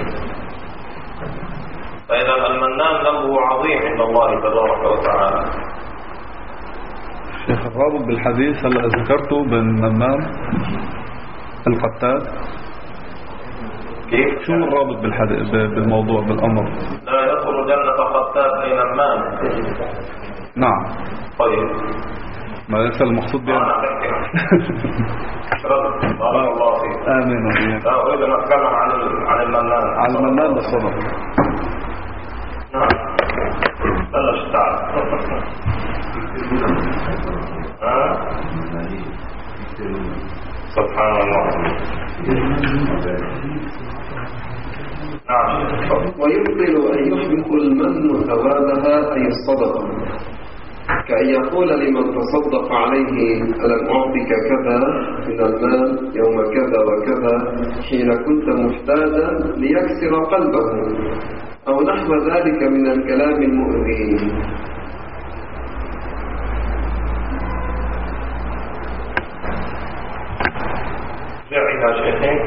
[SPEAKER 2] فإذا المنان ذنبه عظيم عند الله تبارك وتعالى.
[SPEAKER 3] شيخ، الرابط بالحديث هل ذكرته بالنمام القتال؟
[SPEAKER 2] كيف؟
[SPEAKER 3] شو الرابط بالحديث بالموضوع بالأمر؟
[SPEAKER 2] لا يدخل الجنة قتال أي نمام.
[SPEAKER 3] نعم.
[SPEAKER 2] طيب،
[SPEAKER 3] ما ليس المقصود بها.
[SPEAKER 2] أنا بحكي رد. بارك الله فيك.
[SPEAKER 3] آمين وإياك.
[SPEAKER 2] لا أريد أن أتكلم عن عن المنان.
[SPEAKER 3] عن المنان بالصدق.
[SPEAKER 2] نعم. بلش تعال. ها؟ سبحان الله. نعم.
[SPEAKER 1] ويبطل أن يحبط المن ثوابها أي الصدقة، كأن يقول لمن تصدق عليه: ألم أعطك كذا من المال يوم كذا وكذا حين كنت محتاجا، ليكسر قلبه، أو نحو ذلك من الكلام المؤذي.
[SPEAKER 2] جعل شيخين.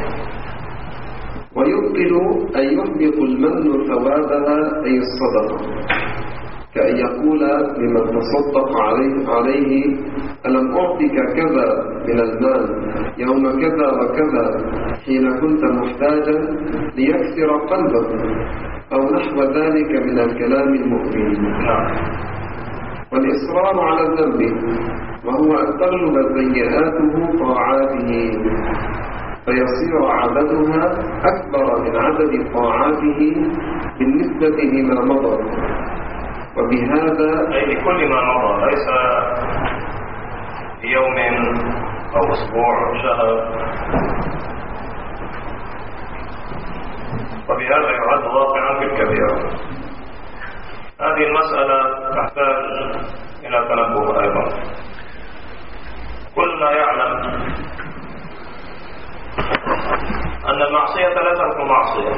[SPEAKER 1] ويبطل أن يحبط المن ثوابها أي الصدقة، كأن يقول لمن تصدق عليه, عليه ألم أعطك كذا من المال يوم كذا وكذا حين كنت محتاجا ليكسر قلبك أو نحو ذلك من الكلام المؤذي. والإصرار على الذنب وهو أن تغلب سيئاته طاعاته فيصير عددها أكبر من عدد طاعاته بالنسبة لما مضى. وبهذا
[SPEAKER 2] أي لكل ما مضى، ليس في يوم أو أسبوع أو شهر. وبهذا يعد واقعا في الكبيرة. هذه المسألة تحتاج إلى تنبه أيضا. كلنا يعلم أن المعصية لا تنفع معصية،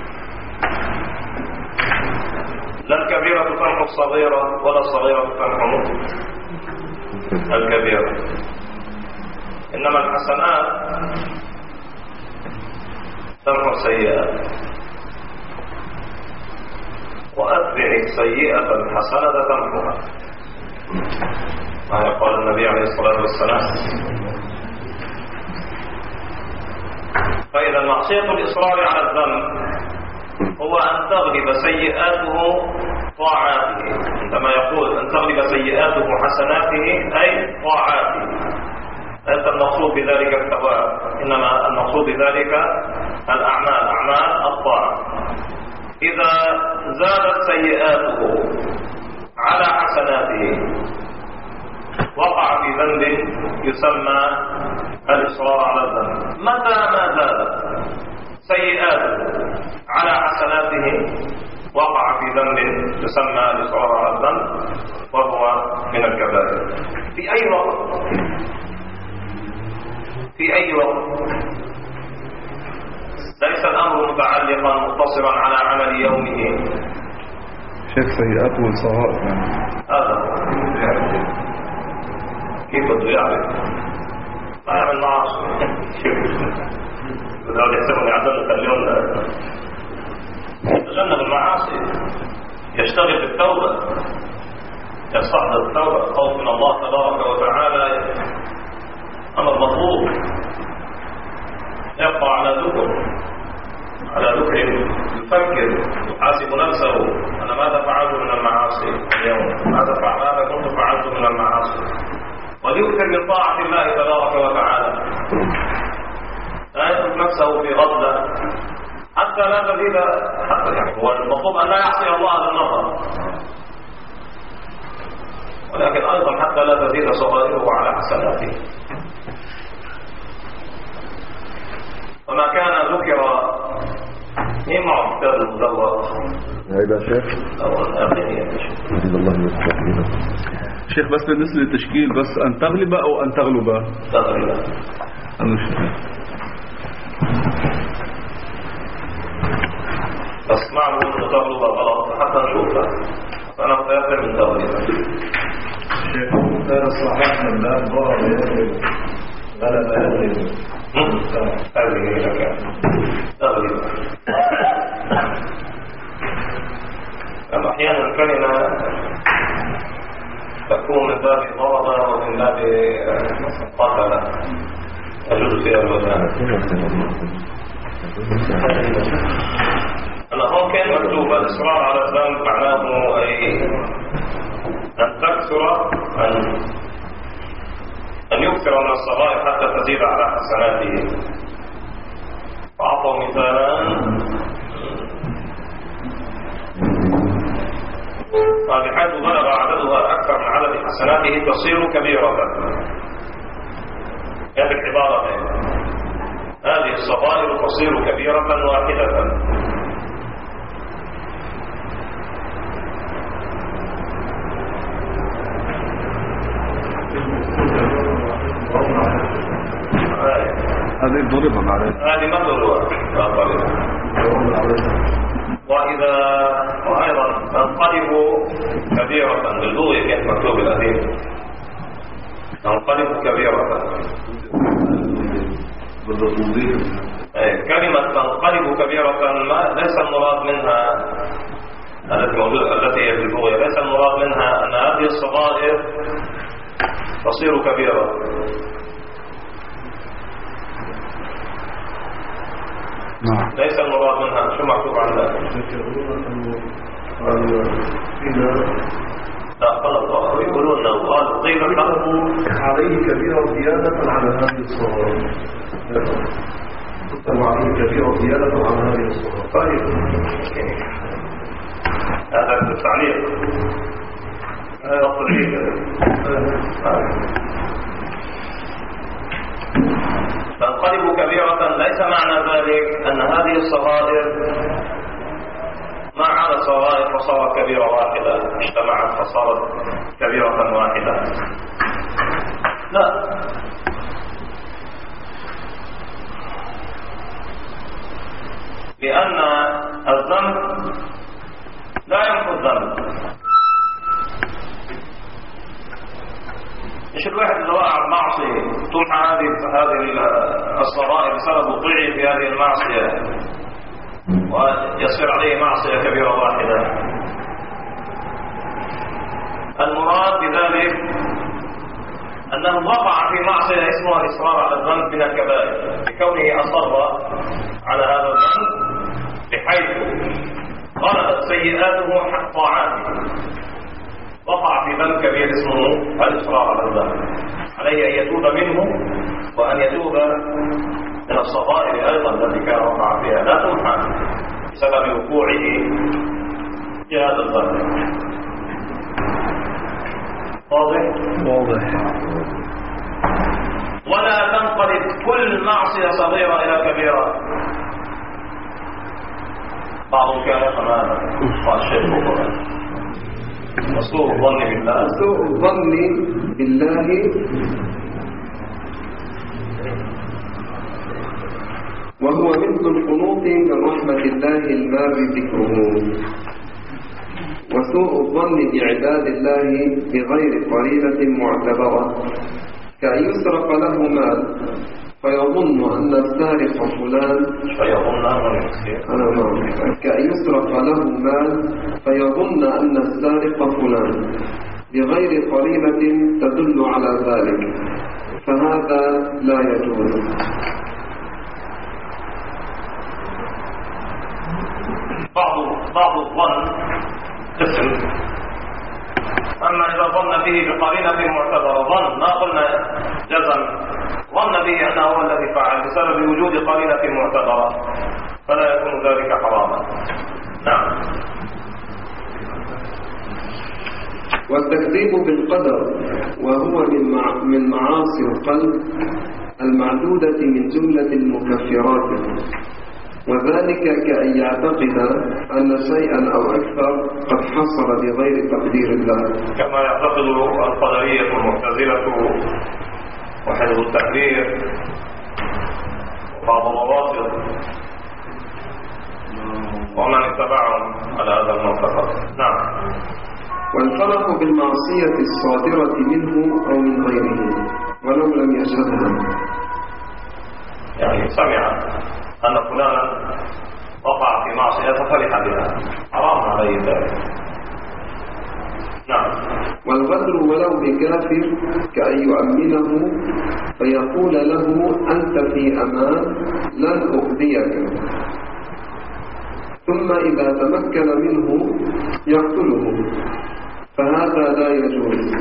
[SPEAKER 2] لا الكبيرة تنفع الصغيرة ولا الصغيرة تنفع الكبيرة، إنما الحسنات تنفع السيئات. وأتبع السيئة الحسنة تمحها، ما يقال النبي عليه الصلاة والسلام. فإذا معصية الإصرار على الذنب هو أن تغلب سيئاته طاعاته. عندما يقول أن تغلب سيئاته حسناته أي طاعاته، ليس المقصود بذلك الثواب، إنما المقصود بذلك الأعمال، أعمال الطاعة. إذا زادت سيئاته على حسناته وقع في ذنب يسمى الإصرار على الذنب. متى ما زادت سيئاته على حسناته وقع في ذنب يسمى الإصرار على الذنب، وهو من الكبائر. في أي وقت في أي وقت ليس الأمر متعلقا مقتصرا على عمل يومه.
[SPEAKER 3] شيخ سيئاته والصغائر
[SPEAKER 2] هذا كيف بده يعرف؟ ما يعمل معاصي. بدهم يحسبون يعدلوا كاليوم يتجنب المعاصي، يشتغل بالتوبة، يستحضر التوبة، خوف من الله تبارك وتعالى أمر مطلوب. يبقى على ذكر على ذكر يفكر يحاسب نفسه، أنا ماذا فعلت من المعاصي اليوم، ماذا فعل ماذا كنت فعلت من المعاصي، وليكثر من طاعة الله تبارك وتعالى. لا يترك نفسه في غفلة حتى لا تزيد، حتى يعني هو المطلوب أن لا يعصي الله بالنظر، ولكن أيضا حتى لا تزيد صغائره على حسناته. وما كان ذكر مين معه كتاب المدور
[SPEAKER 3] هيدا شيخ شيخ بس بالنسبة للتشكيل بس أن تغلب أو أن تغلب
[SPEAKER 2] تغلب بس معه أن تغلب غلط حتى نشوفها. أنا أتأثر من تغلب
[SPEAKER 4] شيخ كان الصحيح من الآن ضرب يغلب غلب يغلب
[SPEAKER 2] هذه هي لك تغلب. أحيانا الكلمة تكون من باب ضرب ومن باب قتل يجوز فيها الوزن. أنا ممكن مكتوب الإصرار على الذنب معناه أي أن تكثر أن أن يكثر من الصغائر حتى تزيد على حسناته. فأعطوا مثالا بحيث بلغ عددها أكثر من عدد حسناته تصير كبيرة. هذه العبارة هذه الصغائر تصير كبيرة واحدة.
[SPEAKER 3] هذه ضربة معلش
[SPEAKER 2] هذه ما ضربة وإذا وأيضا تنقلب كبيرة باللغة كانت مكتوب الأدين تنقلب كبيرة كلمة تنقلب كبيرة ما ليس المراد منها التي موجودة التي هي في البغية، ليس المراد منها أن هذه الصغائر تصير كبيرة.
[SPEAKER 3] نعم.
[SPEAKER 2] ليس المراد منها. شو مكتوب عن ذلك؟ لا غلط، يقولون أنه قال قيل
[SPEAKER 4] عليه كبيرة زيادة على هذه الصغائر، عليه كبيرة زيادة على هذه الصغائر. طيب
[SPEAKER 2] هذا التعليق هذا الطريق. تنقلب كبيرة ليس معنى ذلك أن هذه الصغائر ما على صغائر فصارت كبيرة واحدة، اجتمعت فصارت كبيرة واحدة. لا، لأن الذنب لا يمحو الذنب. مش الواحد اللي وقع بمعصية تمحى هذه هذه الصغائر بسبب وقوعه في هذه المعصية ويصير عليه معصية كبيرة واحدة. المراد بذلك أنه وقع في معصية اسمها الإصرار على الذنب من الكبائر، بكونه أصر على هذا الذنب بحيث غلبت سيئاته حق طاعاته، وقع في ذنب كبير اسمه الإصرار على الذنب. عليه أن يتوب منه وأن يتوب من الصغائر أيضا التي كان وقع فيها، لا تمحى بسبب وقوعه في هذا الذنب. واضح؟
[SPEAKER 3] واضح.
[SPEAKER 2] ولا تنقلب كل معصية صغيرة إلى كبيرة. بعضهم كان يفهم هذا قال الشيخ بكرة وسوء الظن بالله.
[SPEAKER 1] سوء الظن بالله وهو مثل القنوط من رحمة الله المار ذكره، وسوء الظن بعباد الله بغير قرينة معتبرة، كأن يسرق له مال فيظن أن السارق فلان
[SPEAKER 2] فيظن
[SPEAKER 1] أنا ما كأن يسرق له مال فيظن أن السارق فلان بغير قرينة تدل على ذلك، فهذا لا يجوز.
[SPEAKER 2] بعض بعض الظن قسم، أما إذا ظن به بقرينة معتبرة، ظن ما قلنا جزم، ظن به أنه هو الذي فعل بسبب وجود قرينة معتبرة، فلا يكون ذلك حراما. نعم.
[SPEAKER 1] والتكذيب بالقدر وهو من معاصي القلب المعدودة من جملة المكفرات، وذلك كأن يعتقد أن شيئا أو أكثر قد حصل بغير تقدير الله،
[SPEAKER 2] كما يعتقد القدرية المعتزلة وحزب التحرير وبعض الروافض ومن اتبعهم على هذا المعتقد. نعم.
[SPEAKER 1] والفرق بالمعصية الصادرة منه أو من غيره ولو لم يشهدها،
[SPEAKER 2] يعني سمع أن فلانا وقع في معصية فرح بها، حرام عليه ذلك. نعم.
[SPEAKER 1] والغدر ولو بكافر كأن يؤمنه فيقول له أنت في أمان لن أخذيك، ثم إذا تمكن منه يقتله، فهذا لا يجوز.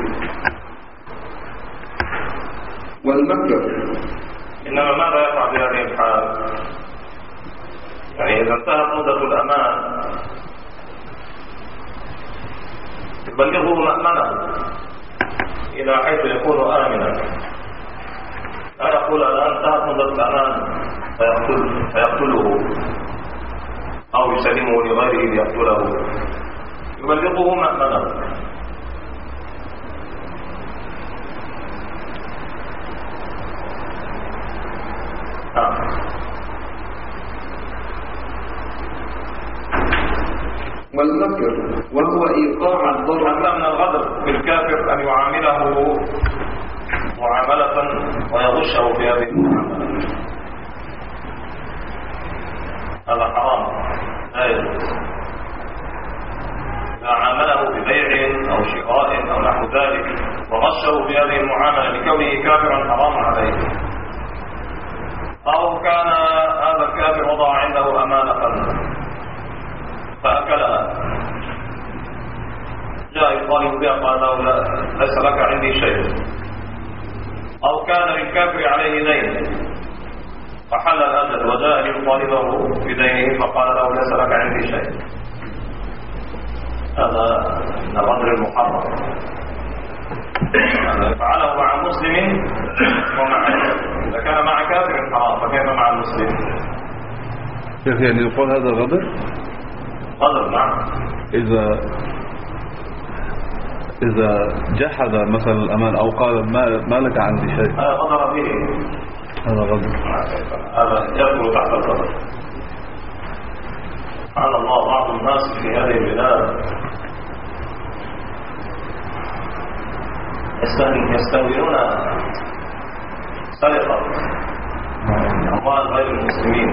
[SPEAKER 1] والمكر
[SPEAKER 2] إنما ماذا يقع في هذه الحال؟ يعني إذا انتهت مدة الأمان يبلغه مأمنه إلى حيث يكون آمنا، لا يقول الآن انتهت مدة الأمان فيقتل فيقتله أو يسلمه لغيره ليقتله، يبلغه مأمنه.
[SPEAKER 1] والمكر وهو إيقاع الضرر.
[SPEAKER 2] حتى من الغدر بالكافر أن يعامله معاملة ويغشه في هذه المعاملة، هذا حرام لا يجوز. وكان هذا الكافر وضع عنده أمانة فأكلها، جاء يطالب بها قال له لا ليس لك عندي شيء. أو كان للكافر عليه دين فحل الأجل وجاء ليطالبه بدينه فقال له ليس لك عندي شيء، هذا من الغدر المحرم. هذا فعله مع مسلم ومع إذا كان مع كافر حرام فكيف مع المسلم؟
[SPEAKER 3] كيف يعني يقول هذا غدر؟
[SPEAKER 2] غدر نعم.
[SPEAKER 3] إذا إذا جحد مثلا الأمان أو قال ما, ما لك عندي شيء،
[SPEAKER 2] هذا غدر به،
[SPEAKER 3] هذا غدر،
[SPEAKER 2] هذا يدخل تحت الغدر. سبحان الله، بعض الناس في هذه البلاد يستهونون سرقة أموال غير المسلمين.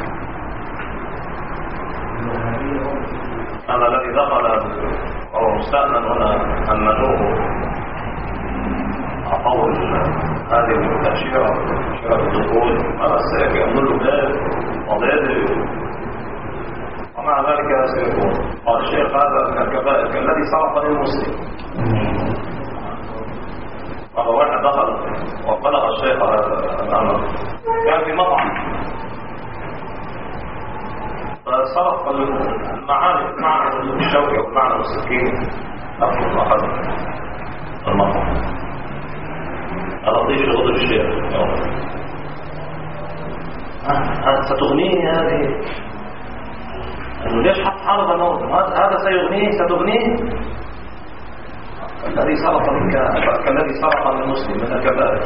[SPEAKER 2] هذا الذي دخل وهو مستأمن هنا أمنوه أعطوه هذه التأشيرة، تأشيرة الدخول، هذا السيف يأمن له باب وضيده ومع ذلك يسرقون. قال الشيخ هذا من الكبائر كالذي سرق للمسلم. هذا واحد دخل وبلغ الشيخ هذا الأمر، كان في مطعم فصرف المعاني معنى الشوكة ومعنى السكين أفضل أحد المطعم. هذا ضيش غضر الشيخ أنت ستغنيني هذه، أنه ليش حط حرب الموت؟ هذا سيغنيه ستغنيه. الذي سرق منك كالذي سرق من المسلم من الكبائر.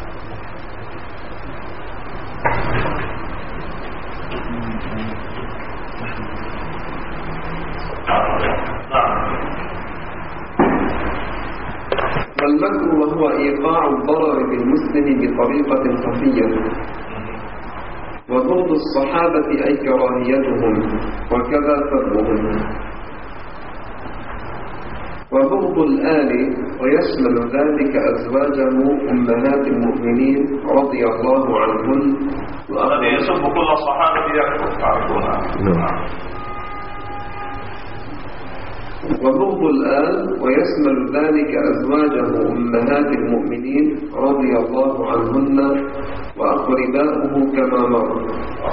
[SPEAKER 1] والمكر وهو إيقاع الضرر بالمسلم بطريقة خفية، وبغض الصحابة أي كراهيتهم وكذا سبهم، وبغض الآل ويشمل ذلك أزواجه أمهات المؤمنين رضي الله عنهن.
[SPEAKER 2] الذي يسب كل الصحابة يكفر تعرفونها.
[SPEAKER 1] وبغض الآل ويشمل ذلك أزواجه أمهات المؤمنين رضي الله عنهن وأقرباؤه كما مر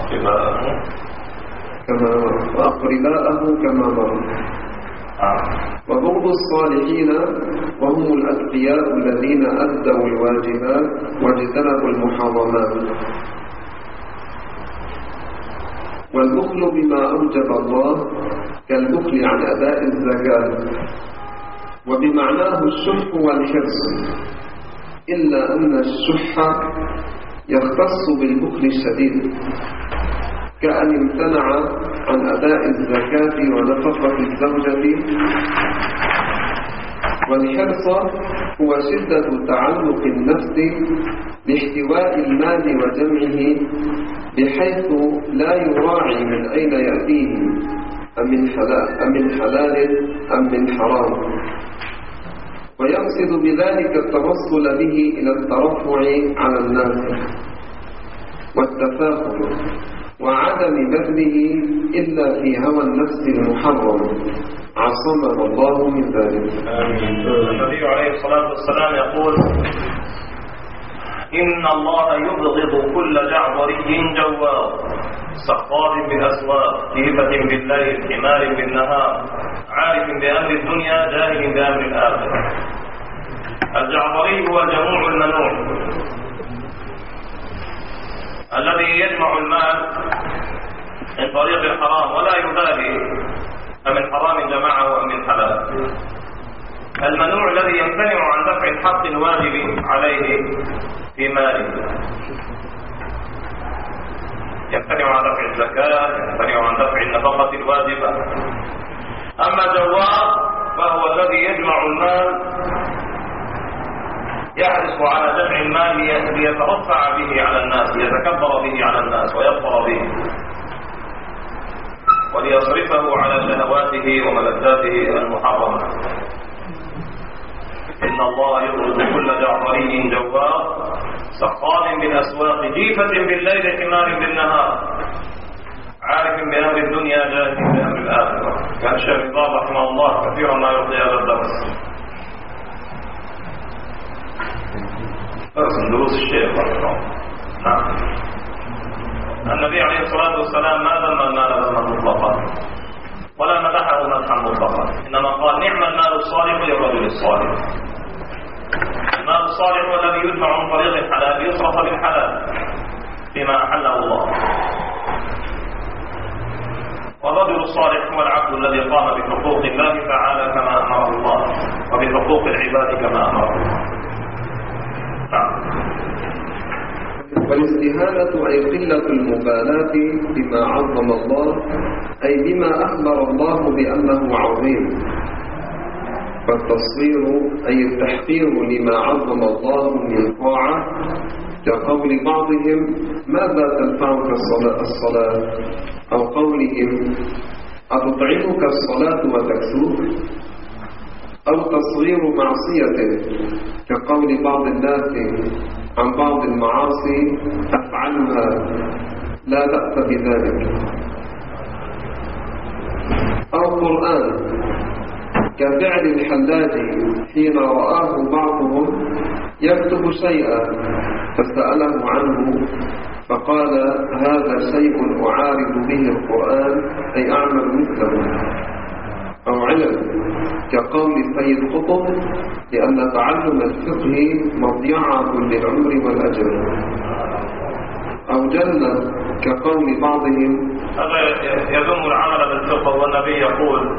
[SPEAKER 1] كما مر وأقرباءه كما مر وبغض الصالحين وهم الأتقياء الذين أدوا الواجبات واجتنبوا المحرمات. والبخل بما أوجب الله كالبخل عن أداء الزكاة، وبمعناه الشح والحرص، إلا أن الشح يختص بالبخل الشديد، كأن امتنع عن أداء الزكاة ونفقة الزوجة. والحرص هو شدة تعلق النفس باحتواء المال وجمعه بحيث لا يراعي من أين يأتيه، أم من حلال أم من, حلال أم من حرام، ويقصد بذلك التوصل به إلى الترفع على الناس والتفاخر وعدم بذله إلا في هوى النفس المحرم، عصمنا الله من ذلك.
[SPEAKER 2] النبي عليه الصلاة والسلام يقول: إن الله يبغض كل جعبري جواب سخار بالأسواق كيفة بالليل حمار بالنهار عارف بأمر الدنيا جاهل بأمر الآخرة. الجعبري هو الجموع المنوع الذي يجمع المال من طريق الحرام ولا يبالي أمن حرام جمعه أم من حلال. المنوع الذي يمتنع عن دفع الحق الواجب عليه في ماله، يمتنع عن دفع الزكاة، يمتنع عن دفع النفقة الواجبة. أما جواب فهو الذي يجمع المال، يحرص على جمع المال ليترفع به على الناس، ليتكبر به على الناس ويظفر به وليصرفه على شهواته وملذاته المحرمة. إن الله يبغض كل جعبري جواب سقام بالأسواق جيفة بالليل حمار بالنهار عارف بأمر الدنيا جاهل بأمر الآخرة. كان الشيخ الله رحمه الله كثيرا ما يعطي هذا الدرس، درس من دروس الشيخ رحمه الله. نعم. النبي عليه الصلاة والسلام ما ذم المال ذما مطلقا ولا مدحه مدحا مطلقا، إنما قال نعم المال الصالح للرجل الصالح. المال الصالح هو الذي يدفع عن طريق الحلال يصرف بالحلال فيما أحله الله، والرجل الصالح هو العبد الذي قام بحقوق الله تعالى كما أمره الله وبحقوق العباد كما أمره الله. نعم.
[SPEAKER 1] والاستهانة أي قلة المبالاة بما عظم الله، أي بما أخبر الله بأنه عظيم. فالتصوير أي التحقير لما عظم الله من طاعة، كقول بعضهم ماذا تنفعك الصلاة، أو قولهم أتطعمك الصلاة وتكسوك، أو تصغير معصية كقول بعض الناس عن بعض المعاصي أفعلها لا بأس بذلك، أو قرآن كفعل الحلاج حين رآه بعضهم يكتب شيئا فسأله عنه فقال هذا شيء أعارض به القرآن أي أعمل مثله، أو علم كقول سيد قطب لأن تعلم الفقه مضيعة للعمر والأجر، أو جنة كقول بعضهم
[SPEAKER 2] هذا يذم العمل بالفقه، والنبي يقول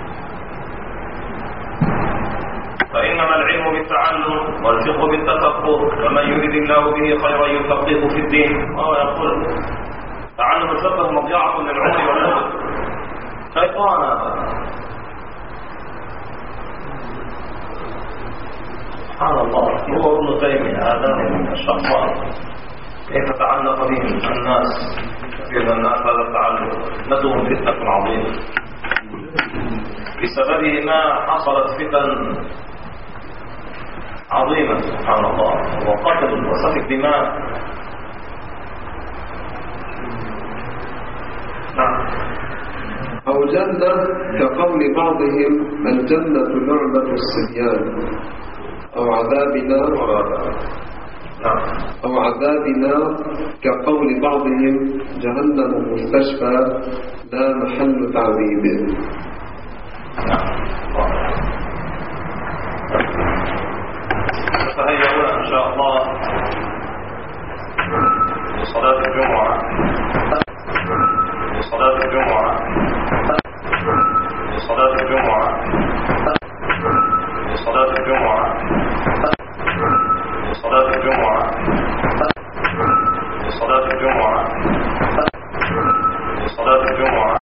[SPEAKER 2] فإنما العلم بالتعلم والفقه بالتفقه، ومن يريد الله به خيرا يفقهه في الدين. وهو يقول تعلم الفقه مضيعة للعمر والأجر. شيطان هذا، سبحان الله. هو ابن تيمية هذا من الشيطان، كيف تعلق به الناس، كثير الناس هذا التعلق لدهم فتنة عظيمة بسببه ما حصلت فتن عظيمة سبحان الله، وقتل وسفك دماء. نعم.
[SPEAKER 1] أو جنة كقول بعضهم الجنة لعبة الصبيان، أو عذاب نار أو عذاب نار كقول بعضهم جهنم مستشفى لا محل تعذيب.
[SPEAKER 2] تهيئونا إن شاء الله لصلاة الجمعة لصلاة الجمعة لصلاة الجمعة لصلاة الجمعة لصلاة الجمعة لصلاة الجمعة لصلاة الجمعة